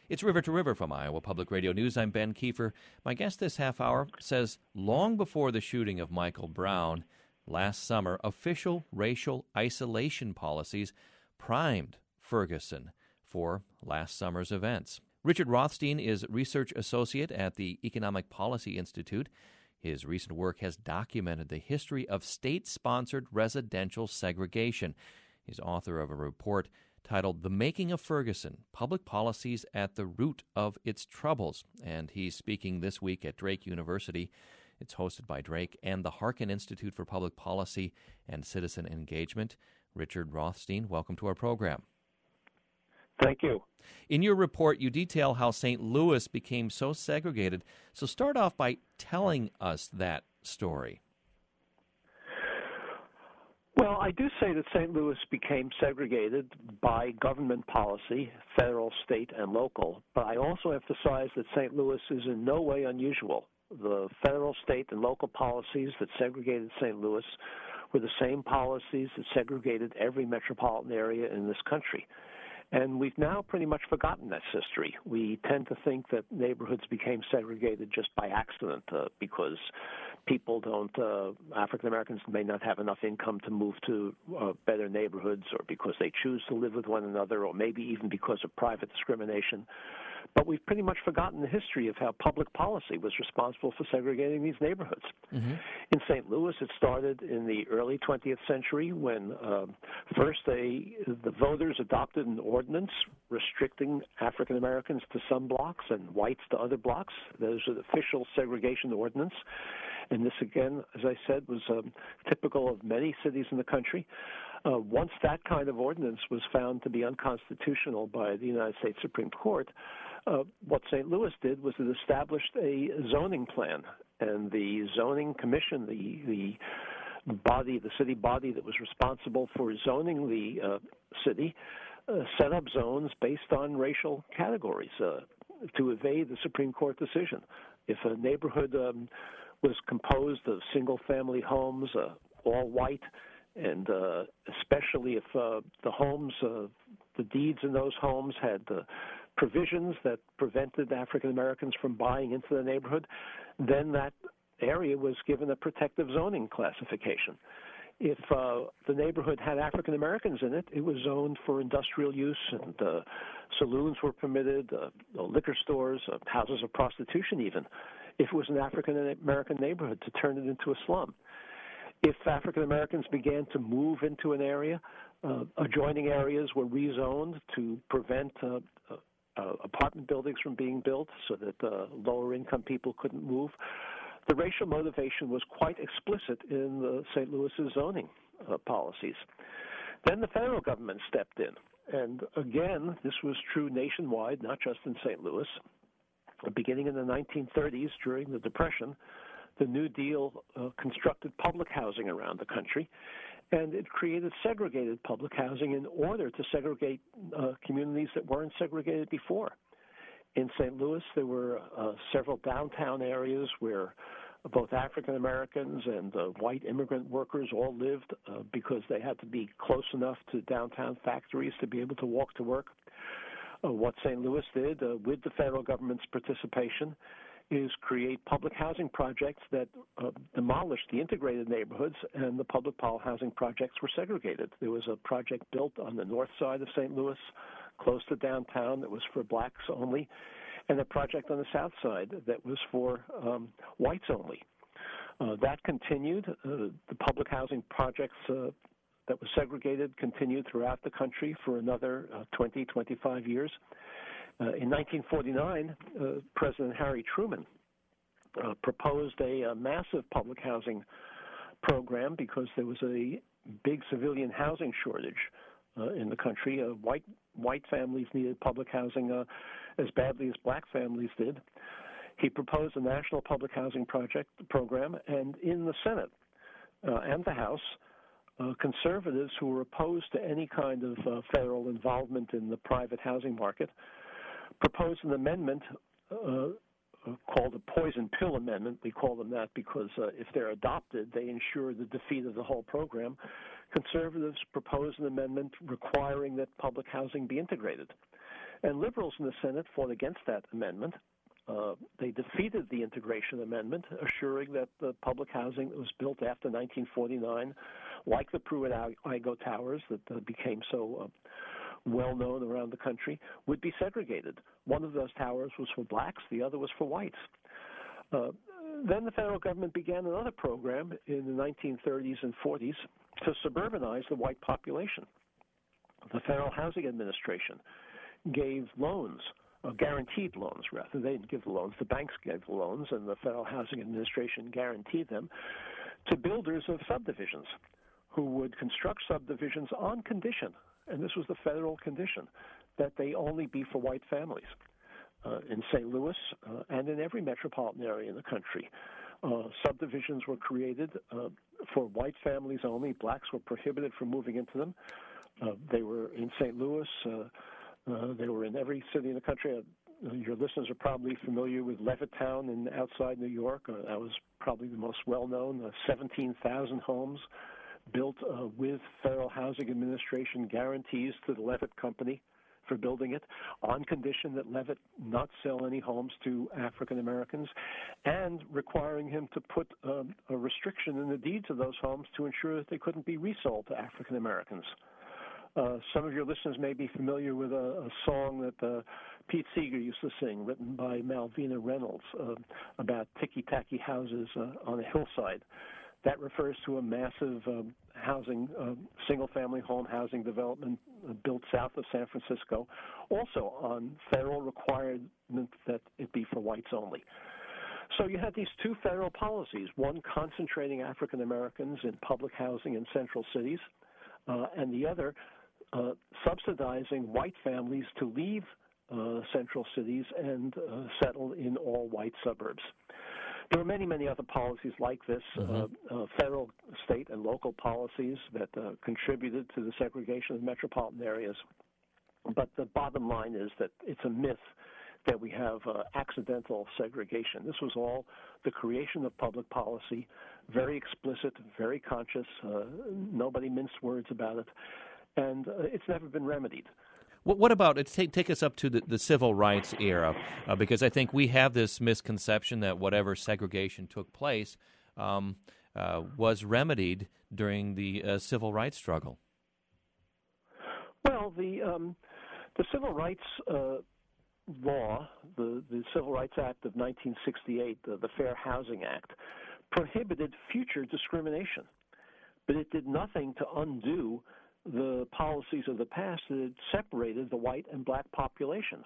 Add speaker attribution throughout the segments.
Speaker 1: It's River to River from Iowa Public Radio News. I'm Ben Kiefer. My guest this half hour says long before the shooting of Michael Brown last summer, official racial isolation policies primed Ferguson for last summer's events. Richard Rothstein is Research Associate at the Economic Policy Institute. His recent work has documented the history of state-sponsored residential segregation. He's author of a report titled The Making of Ferguson, Public Policies at the Root of Its Troubles. And he's speaking this week at Drake University. It's hosted by Drake and the Harkin Institute for Public Policy and Citizen Engagement. Richard Rothstein, welcome to our program.
Speaker 2: Thank you.
Speaker 1: In your report, you detail how St. Louis became so segregated. So start off by telling us that story.
Speaker 2: Well, I do say that St. Louis became segregated by government policy, federal, state, and local, but I also emphasize that St. Louis is in no way unusual. The federal, state, and local policies that segregated St. Louis were the same policies that segregated every metropolitan area in this country. And we've now pretty much forgotten this history. We tend to think that neighborhoods became segregated just by accident because people African Americans may not have enough income to move to better neighborhoods, or because they choose to live with one another, or maybe even because of private discrimination. But we've pretty much forgotten the history of how public policy was responsible for segregating these neighborhoods. Mm-hmm. In St. Louis, it started in the early 20th century when first the voters adopted an ordinance restricting African Americans to some blocks and whites to other blocks. Those are the official segregation ordinance. And this, again, as I said, was typical of many cities in the country. Once that kind of ordinance was found to be unconstitutional by the United States Supreme Court, what St. Louis did was it established a zoning plan. And the zoning commission, the city body that was responsible for zoning the city, set up zones based on racial categories to evade the Supreme Court decision. If a neighborhood was composed of single-family homes, all white, and especially if the homes, the deeds in those homes had provisions that prevented African Americans from buying into the neighborhood, then that area was given a protective zoning classification. If the neighborhood had African Americans in it, it was zoned for industrial use, and saloons were permitted, liquor stores, houses of prostitution even, if it was an African American neighborhood, to turn it into a slum. If African Americans began to move into an area, adjoining areas were rezoned to prevent apartment buildings from being built so that lower income people couldn't move. The racial motivation was quite explicit in the St. Louis's zoning policies. Then the federal government stepped in. And again, this was true nationwide, not just in St. Louis. Beginning in the 1930s, during the Depression, the New Deal constructed public housing around the country, and it created segregated public housing in order to segregate communities that weren't segregated before. In St. Louis, there were several downtown areas where both African Americans and white immigrant workers all lived because they had to be close enough to downtown factories to be able to walk to work. What St. Louis did, with the federal government's participation, is create public housing projects that demolished the integrated neighborhoods, and the public housing projects were segregated. There was a project built on the north side of St. Louis, close to downtown, that was for blacks only, and a project on the south side that was for whites only. That continued. The public housing projects that was segregated continued throughout the country for another 20, 25 years. In 1949, President Harry Truman proposed a massive public housing program because there was a big civilian housing shortage in the country. White families needed public housing as badly as black families did. He proposed a national public housing program, and in the Senate and the House, conservatives who were opposed to any kind of federal involvement in the private housing market proposed an amendment called a poison pill amendment. We call them that because if they're adopted, they ensure the defeat of the whole program. Conservatives proposed an amendment requiring that public housing be integrated. And liberals in the Senate fought against that amendment. They defeated the integration amendment, assuring that the public housing that was built after 1949, like the Pruitt-Igoe Towers that became so well known around the country, would be segregated. One of those towers was for blacks, the other was for whites. Then the federal government began another program in the 1930s and 40s to suburbanize the white population. The Federal Housing Administration gave loans, guaranteed loans rather. They didn't give the loans, the banks gave the loans, and the Federal Housing Administration guaranteed them to builders of subdivisions who would construct subdivisions on condition, and this was the federal condition, that they only be for white families. In St. Louis and in every metropolitan area in the country, subdivisions were created for white families only. Blacks were prohibited from moving into them. They were in St. Louis. They were in every city in the country. Your listeners are probably familiar with Levittown outside New York. That was probably the most well-known. 17,000 homes built with Federal Housing Administration guarantees to the Levitt Company for building it, on condition that Levitt not sell any homes to African Americans, and requiring him to put a restriction in the deeds of those homes to ensure that they couldn't be resold to African Americans. Some of your listeners may be familiar with a song that Pete Seeger used to sing, written by Malvina Reynolds, about ticky-tacky houses on a hillside. That refers to a massive housing, single-family home housing development built south of San Francisco, also on federal requirement that it be for whites only. So you had these two federal policies, one concentrating African Americans in public housing in central cities, and the other subsidizing white families to leave central cities and settle in all-white suburbs. There were many, many other policies like this, federal, state, and local policies that contributed to the segregation of metropolitan areas. But the bottom line is that it's a myth that we have accidental segregation. This was all the creation of public policy, very explicit, very conscious. Nobody minced words about it. And it's never been remedied.
Speaker 1: What about, take us up to the civil rights era, because I think we have this misconception that whatever segregation took place was remedied during the civil rights struggle.
Speaker 2: Well, the Civil Rights Law, the Civil Rights Act of 1968, the Fair Housing Act, prohibited future discrimination, but it did nothing to undo the policies of the past that had separated the white and black populations.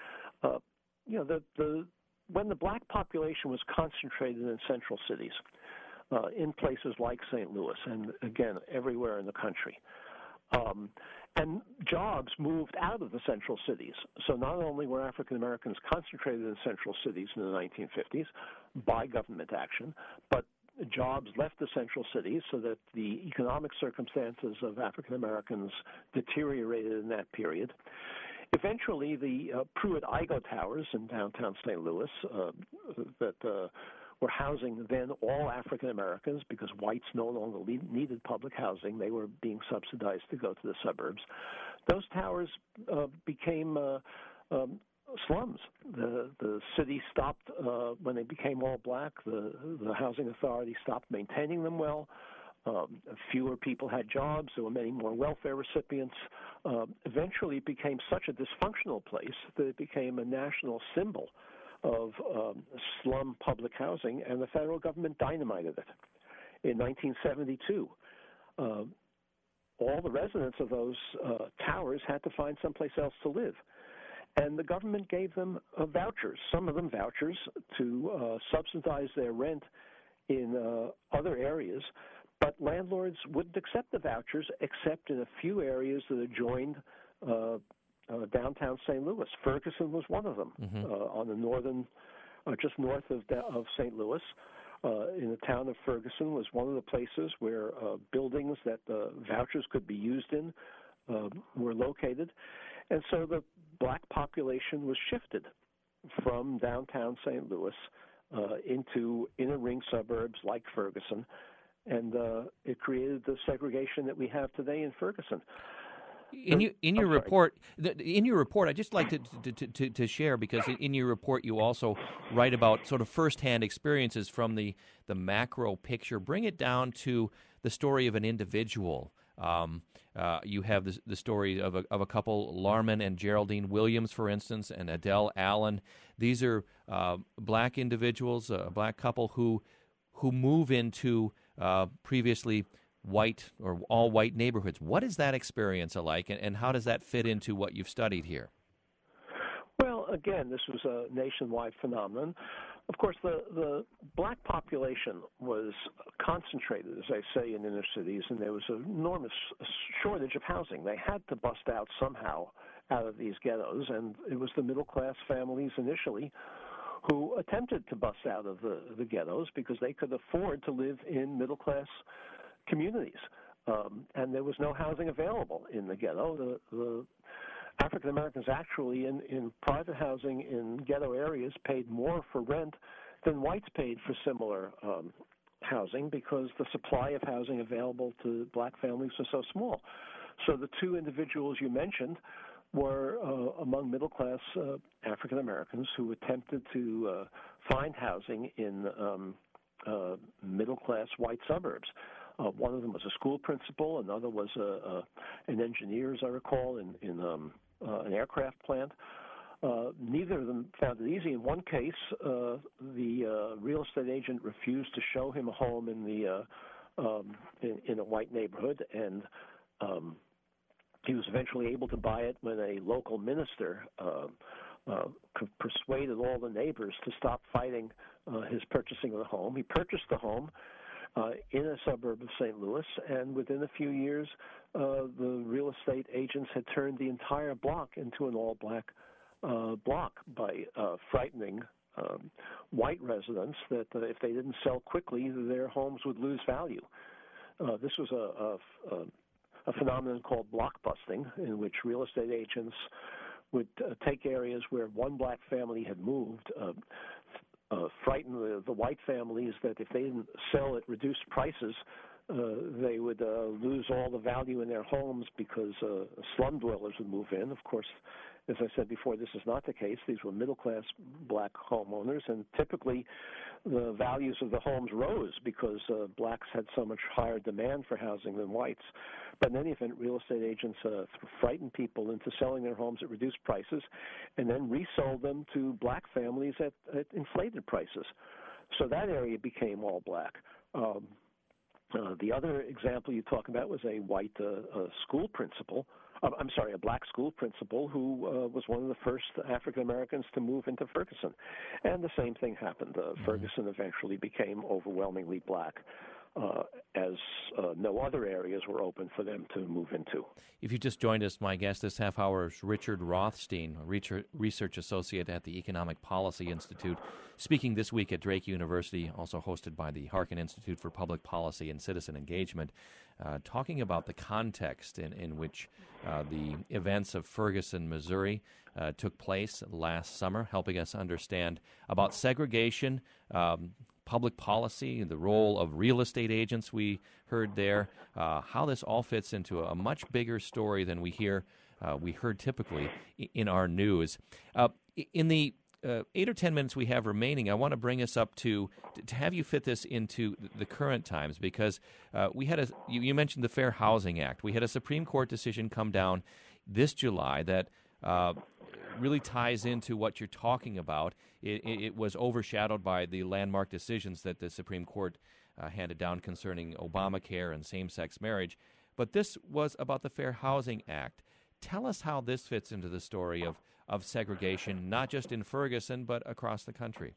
Speaker 2: When the black population was concentrated in central cities, in places like St. Louis, and again, everywhere in the country, and jobs moved out of the central cities. So not only were African Americans concentrated in central cities in the 1950s by government action, but jobs left the central cities so that the economic circumstances of African Americans deteriorated in that period. Eventually, the Pruitt-Igoe Towers in downtown St. Louis that were housing then all African Americans because whites no longer needed public housing. They were being subsidized to go to the suburbs. Those towers became slums. The city stopped when they became all black. The housing authority stopped maintaining them well. Fewer people had jobs. There were many more welfare recipients. Eventually, it became such a dysfunctional place that it became a national symbol of slum public housing, and the federal government dynamited it. In 1972, all the residents of those towers had to find someplace else to live. And the government gave them vouchers, some of them vouchers, to subsidize their rent in other areas. But landlords wouldn't accept the vouchers except in a few areas that adjoined downtown St. Louis. Ferguson was one of them, on the northern, just north of St. Louis. In the town of Ferguson was one of the places where buildings that vouchers could be used in were located. And so the black population was shifted from downtown St. Louis into inner ring suburbs like Ferguson, and it created the segregation that we have today in Ferguson.
Speaker 1: In your report, I'd just like to share, because in your report you also write about sort of firsthand experiences from the macro picture. Bring it down to the story of an individual. You have the story of a couple, Larman and Geraldine Williams, for instance, and Adele Allen. These are black individuals, a black couple who move into previously white or all-white neighborhoods. What is that experience like, and how does that fit into what you've studied here?
Speaker 2: Well, again, this was a nationwide phenomenon. Of course, the black population was concentrated, as I say, in inner cities, and there was an enormous shortage of housing. They had to bust out somehow out of these ghettos, and it was the middle-class families initially who attempted to bust out of the ghettos because they could afford to live in middle-class communities, and there was no housing available in the ghetto. The African Americans actually in private housing in ghetto areas paid more for rent than whites paid for similar housing, because the supply of housing available to black families was so small. So the two individuals you mentioned were among middle-class African Americans who attempted to find housing in middle-class white suburbs. One of them was a school principal. Another was an engineer, as I recall, in an aircraft plant. Neither of them found it easy. In one case, the real estate agent refused to show him a home in a white neighborhood, and he was eventually able to buy it when a local minister persuaded all the neighbors to stop fighting his purchasing of the home. He purchased the home in a suburb of St. Louis, and within a few years, the real estate agents had turned the entire block into an all-black block by frightening white residents that if they didn't sell quickly, their homes would lose value. This was a phenomenon called blockbusting, in which real estate agents would take areas where one black family had moved, frighten the white families that if they didn't sell at reduced prices, they would lose all the value in their homes because slum dwellers would move in. Of course, as I said before, this is not the case. These were middle-class black homeowners, and typically the values of the homes rose because blacks had so much higher demand for housing than whites. But in any event, real estate agents frightened people into selling their homes at reduced prices and then resold them to black families at inflated prices. So that area became all black. The other example you talk about was a white school principal. A black school principal who was one of the first African Americans to move into Ferguson. And the same thing happened. Ferguson eventually became overwhelmingly black, as no other areas were open for them to move into.
Speaker 1: If you just joined us, my guest this half hour is Richard Rothstein, a research associate at the Economic Policy Institute, speaking this week at Drake University, also hosted by the Harkin Institute for Public Policy and Citizen Engagement, talking about the context in which the events of Ferguson, Missouri took place last summer, helping us understand about segregation, public policy, the role of real estate agents we heard there, how this all fits into a much bigger story than we heard typically in our news. In the 8 or 10 minutes we have remaining, I want to bring us up to have you fit this into the current times, because we had you mentioned the Fair Housing Act. We had a Supreme Court decision come down this July that really ties into what you're talking about. It was overshadowed by the landmark decisions that the Supreme Court handed down concerning Obamacare and same-sex marriage. But this was about the Fair Housing Act. Tell us how this fits into the story of segregation, not just in Ferguson, but across the country.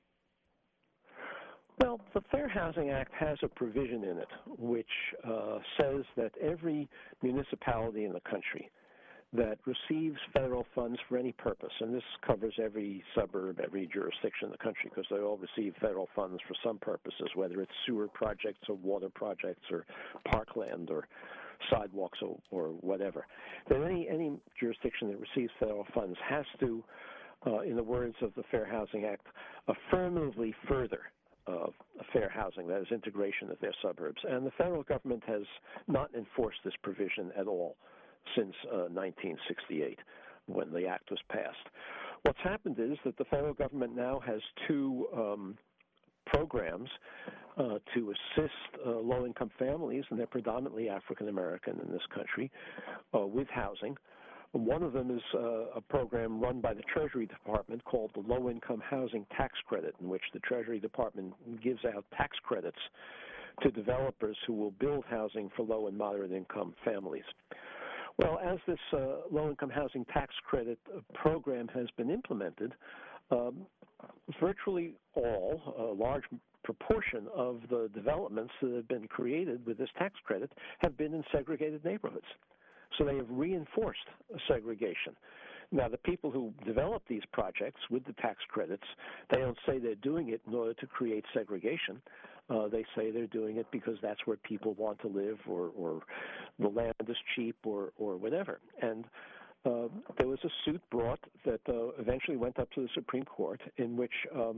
Speaker 2: Well, the Fair Housing Act has a provision in it which says that every municipality in the country that receives federal funds for any purpose, and this covers every suburb, every jurisdiction in the country, because they all receive federal funds for some purposes, whether it's sewer projects or water projects or parkland or sidewalks or whatever. That any jurisdiction that receives federal funds has to, in the words of the Fair Housing Act, affirmatively further fair housing, that is integration of their suburbs. And the federal government has not enforced this provision at all. since 1968, when the act was passed. What's happened is that the federal government now has two programs to assist low-income families, and they're predominantly African American in this country, with housing. One of them is a program run by the Treasury Department called the Low-Income Housing Tax Credit, in which the Treasury Department gives out tax credits to developers who will build housing for low and moderate income families. Well, as this low-income housing tax credit program has been implemented, virtually all, a large proportion of the developments that have been created with this tax credit have been in segregated neighborhoods. So they have reinforced segregation. Now, the people who develop these projects with the tax credits, they don't say they're doing it in order to create segregation. They say they're doing it because that's where people want to live, or the land is cheap, or whatever. And there was a suit brought that eventually went up to the Supreme Court, in which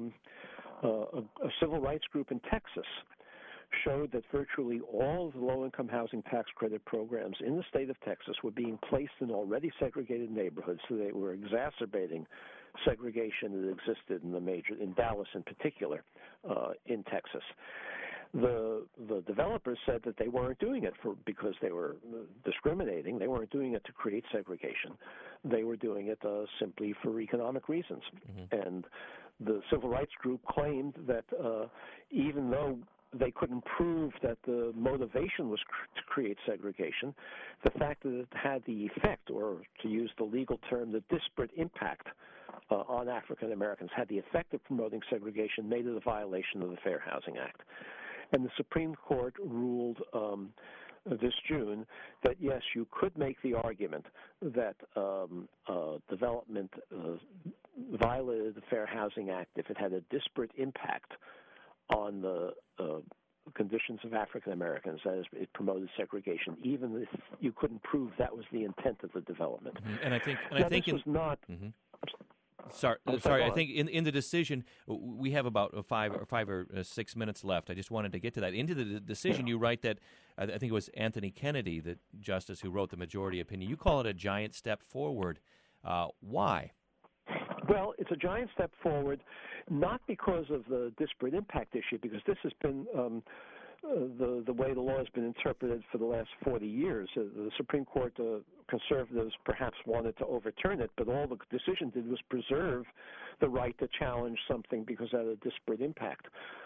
Speaker 2: a civil rights group in Texas showed that virtually all of the low-income housing tax credit programs in the state of Texas were being placed in already segregated neighborhoods, so they were exacerbating segregation that existed in Dallas in particular, in Texas. The developers said that they weren't doing it because they were discriminating. They weren't doing it to create segregation. They were doing it simply for economic reasons. Mm-hmm. And the civil rights group claimed that even though they couldn't prove that the motivation was to create segregation, the fact that it had the effect, or to use the legal term, the disparate impact on African Americans, had the effect of promoting segregation, made it a violation of the Fair Housing Act. And the Supreme Court ruled this June that, yes, you could make the argument that development violated the Fair Housing Act if it had a disparate impact on the conditions of African Americans, that is, it promoted segregation, even if you couldn't prove that was the intent of the development.
Speaker 1: Mm-hmm. And I think
Speaker 2: this was not.
Speaker 1: Mm-hmm. Sorry. I think in the decision, we have about 5 or 6 minutes left. I just wanted to get to that. Into the decision, you write that, I think it was Anthony Kennedy, the justice who wrote the majority opinion. You call it a giant step forward. Why?
Speaker 2: Well, it's a giant step forward, not because of the disparate impact issue, because this has been the way the law has been interpreted for the last 40 years. The Supreme Court, conservatives perhaps wanted to overturn it, but all the decision did was preserve the right to challenge something because it had a disparate impact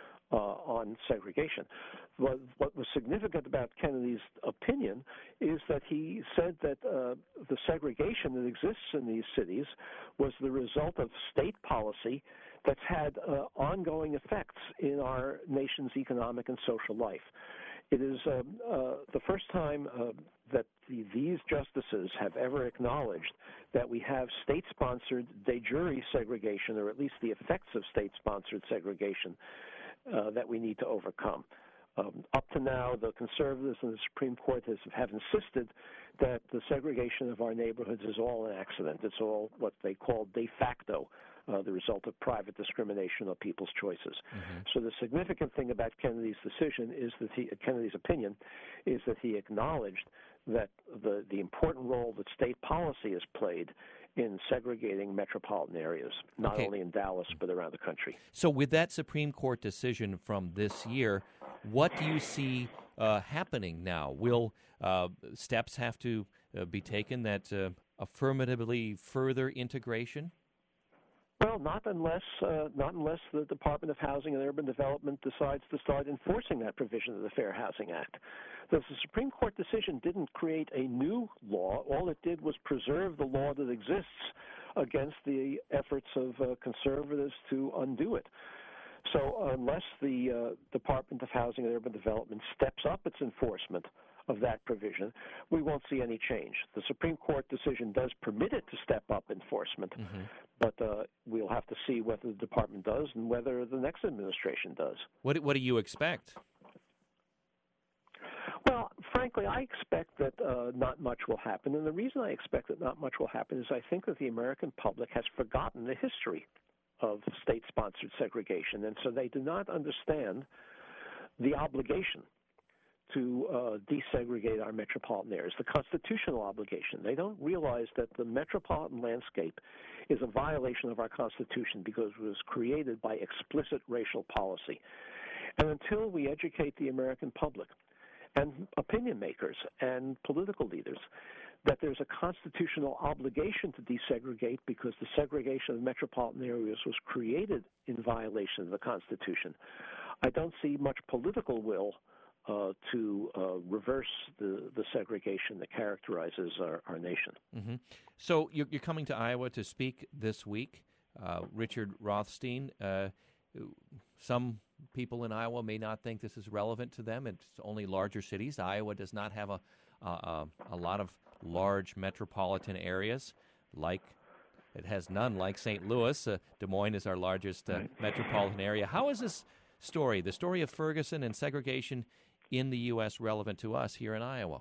Speaker 2: on segregation. What was significant about Kennedy's opinion is that he said that the segregation that exists in these cities was the result of state policy that's had ongoing effects in our nation's economic and social life. It is the first time that these justices have ever acknowledged that we have state-sponsored de jure segregation, or at least the effects of state-sponsored segregation, that we need to overcome. Up to now, the conservatives and the Supreme Court have insisted that the segregation of our neighborhoods is all an accident. It's all what they call de facto, the result of private discrimination of people's choices. Mm-hmm. So the significant thing about Kennedy's decision is that Kennedy's opinion is that he acknowledged that the important role that state policy has played in segregating metropolitan areas, not only in Dallas, but around the country.
Speaker 1: So with that Supreme Court decision from this year, what do you see happening now? Will steps have to be taken that affirmatively further integration?
Speaker 2: Well, not unless the Department of Housing and Urban Development decides to start enforcing that provision of the Fair Housing Act. The Supreme Court decision didn't create a new law. All it did was preserve the law that exists against the efforts of conservatives to undo it. So unless the Department of Housing and Urban Development steps up its enforcement of that provision, we won't see any change. The Supreme Court decision does permit it to step up enforcement, mm-hmm. but we'll have to see whether the department does and whether the next administration does.
Speaker 1: What do you expect?
Speaker 2: Well, frankly, I expect that not much will happen, and the reason I expect that not much will happen is I think that the American public has forgotten the history of state-sponsored segregation, and so they do not understand the obligation to desegregate our metropolitan areas, the constitutional obligation. They don't realize that the metropolitan landscape is a violation of our Constitution because it was created by explicit racial policy. And until we educate the American public and opinion makers and political leaders that there's a constitutional obligation to desegregate because the segregation of metropolitan areas was created in violation of the Constitution, I don't see much political will to reverse the segregation that characterizes our nation.
Speaker 1: Mm-hmm. So you're coming to Iowa to speak this week. Richard Rothstein, some people in Iowa may not think this is relevant to them. It's only larger cities. Iowa does not have a lot of large metropolitan areas like it has none like St. Louis. Des Moines is our largest metropolitan area. How is this story, the story of Ferguson and segregation in the U.S., relevant to us here in Iowa?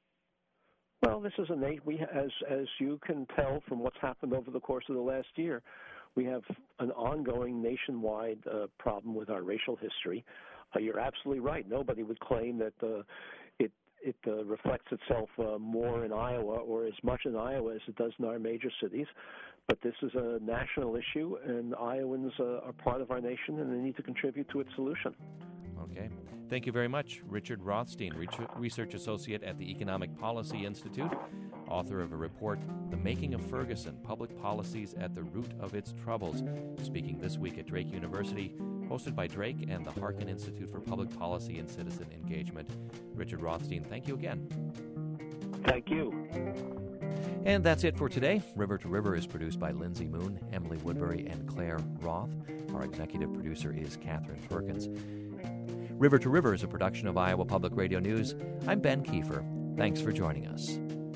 Speaker 2: Well, this is as you can tell from what's happened over the course of the last year, we have an ongoing nationwide problem with our racial history. You're absolutely right. Nobody would claim that it reflects itself more in Iowa or as much in Iowa as it does in our major cities. But this is a national issue, and Iowans are part of our nation, and they need to contribute to its solution.
Speaker 1: Okay. Thank you very much, Richard Rothstein, Research Associate at the Economic Policy Institute, author of a report, The Making of Ferguson, Public Policies at the Root of Its Troubles, speaking this week at Drake University, hosted by Drake and the Harkin Institute for Public Policy and Citizen Engagement. Richard Rothstein, thank you again.
Speaker 2: Thank you.
Speaker 1: And that's it for today. River to River is produced by Lindsay Moon, Emily Woodbury, and Claire Roth. Our executive producer is Catherine Perkins. River to River is a production of Iowa Public Radio News. I'm Ben Kiefer. Thanks for joining us.